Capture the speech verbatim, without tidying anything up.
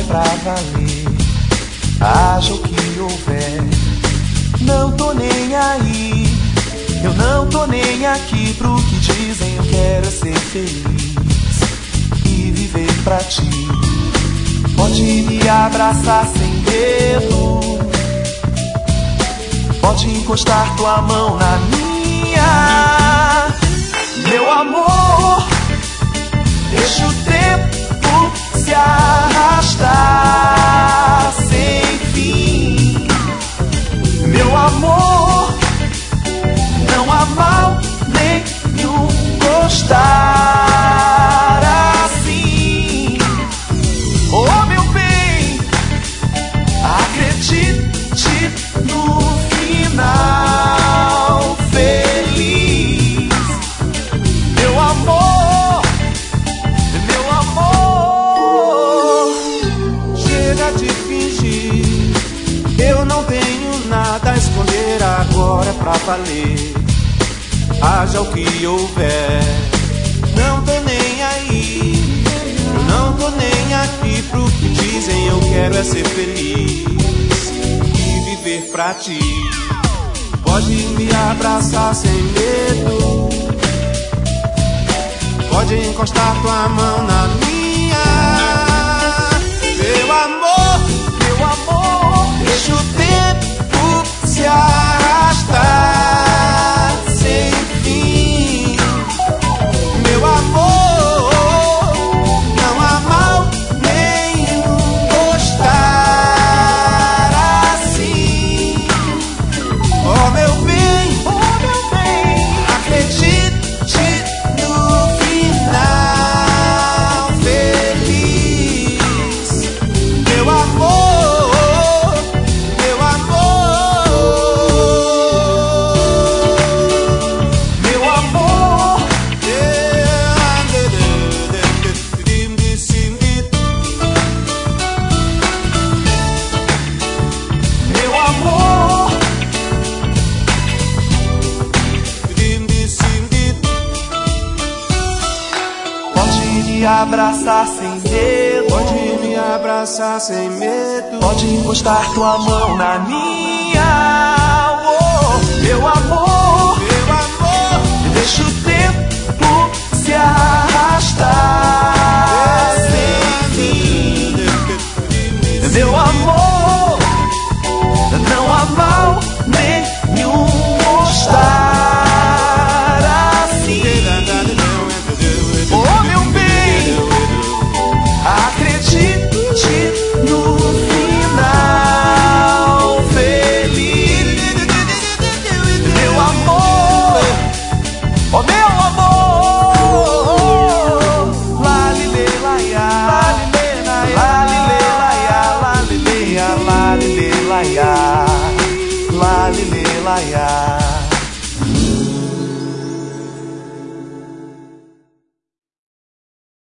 pra valer. Haja o que houver, não tô nem aí. Eu não tô nem aqui pro que dizem. Eu quero é ser feliz e viver pra ti. Pode me abraçar sem medo, pode encostar tua mão na minha. Meu amor, deixa o tempo se arrastar sem fim. Meu amor, não há mal nenhum gostar assim. Oh, meu bem, acredite no final feliz. Meu amor, meu amor, chega de fingir. Eu não tenho nada a esconder, agora é pra valer. Haja o que houver, não tô nem aí. Eu não tô nem aqui pro que dizem. Eu quero é ser feliz e viver pra ti. Pode me abraçar sem medo, pode encostar tua mão na minha. Meu amor, meu amor, deixa o tempo se arrastar sem fim. Meu amor, não há mal nenhum gostar assim. Oh, meu bem, oh, meu bem, acredite no final feliz. Meu amor, meu amor, meu amor, meu amor. Pode me abraçar sem medo, Pode me abraçar sem medo, pode encostar tua mão na minha. Oh, meu amor, meu amor, deixa o tempo se arrastar sem fim. Meu amor,